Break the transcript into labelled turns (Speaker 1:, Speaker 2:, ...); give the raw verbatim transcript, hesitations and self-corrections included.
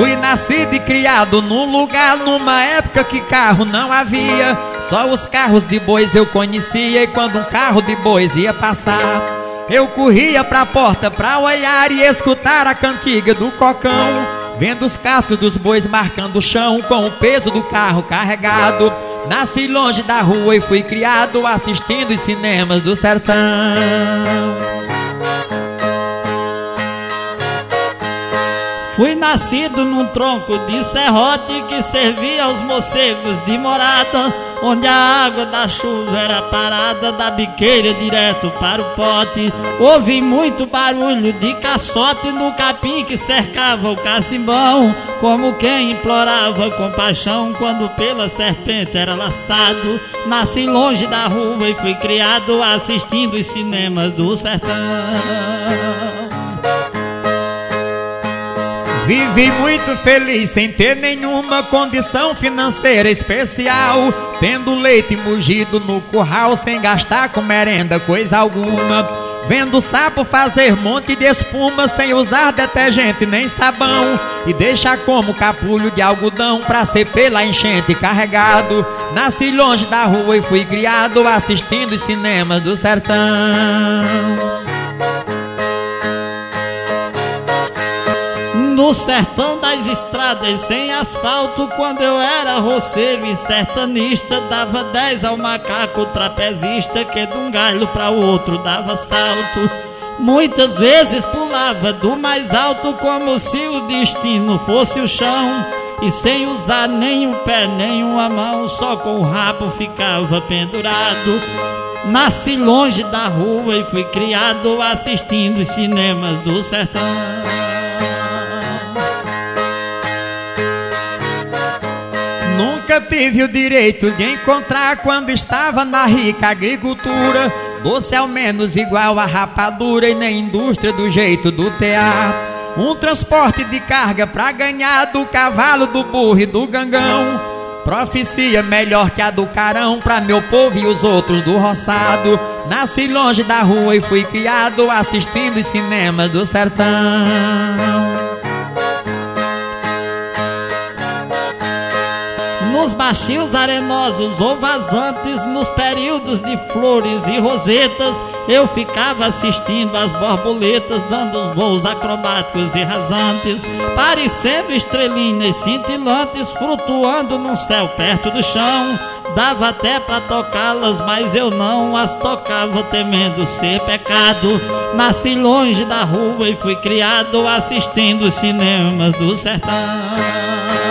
Speaker 1: Fui nascido e criado num lugar, numa época que carro não havia. Só os carros de bois eu conhecia, e quando um carro de bois ia passar, eu corria pra porta pra olhar e escutar a cantiga do cocão, vendo os cascos dos bois marcando o chão com o peso do carro carregado. Nasci longe da rua e fui criado assistindo os cinemas do sertão.
Speaker 2: Fui nascido num tronco de serrote que servia aos morcegos de morada, onde a água da chuva era parada da biqueira direto para o pote. Ouvi muito barulho de caçote no capim que cercava o cacimbão, como quem implorava compaixão quando pela serpente era laçado. Nasci longe da rua e fui criado assistindo os cinemas do sertão.
Speaker 1: Vivi muito feliz sem ter nenhuma condição financeira especial, tendo leite mugido no curral sem gastar com merenda coisa alguma, vendo sapo fazer monte de espuma sem usar detergente nem sabão, e deixar como capulho de algodão pra ser pela enchente carregado. Nasci longe da rua e fui criado assistindo os cinemas do sertão.
Speaker 2: No sertão das estradas sem asfalto, quando eu era roceiro e sertanista, dava dez ao macaco trapezista que de um galho para o outro dava salto. Muitas vezes pulava do mais alto como se o destino fosse o chão, e sem usar nem um pé nem uma mão, só com o rabo ficava pendurado. Nasci longe da rua e fui criado assistindo os cinemas do sertão.
Speaker 1: Nunca tive o direito de encontrar quando estava na rica agricultura doce ao menos igual a rapadura, e nem indústria do jeito do tear. Um transporte de carga pra ganhar do cavalo, do burro e do gangão, profecia melhor que a do carão pra meu povo e os outros do roçado. Nasci longe da rua e fui criado assistindo os cinemas do sertão.
Speaker 2: Nos baixos arenosos ou vazantes, nos períodos de flores e rosetas, eu ficava assistindo as borboletas dando os voos acrobáticos e rasantes, parecendo estrelinhas cintilantes flutuando num céu perto do chão. Dava até pra tocá-las, mas eu não as tocava temendo ser pecado. Nasci longe da rua e fui criado assistindo os cinemas do sertão.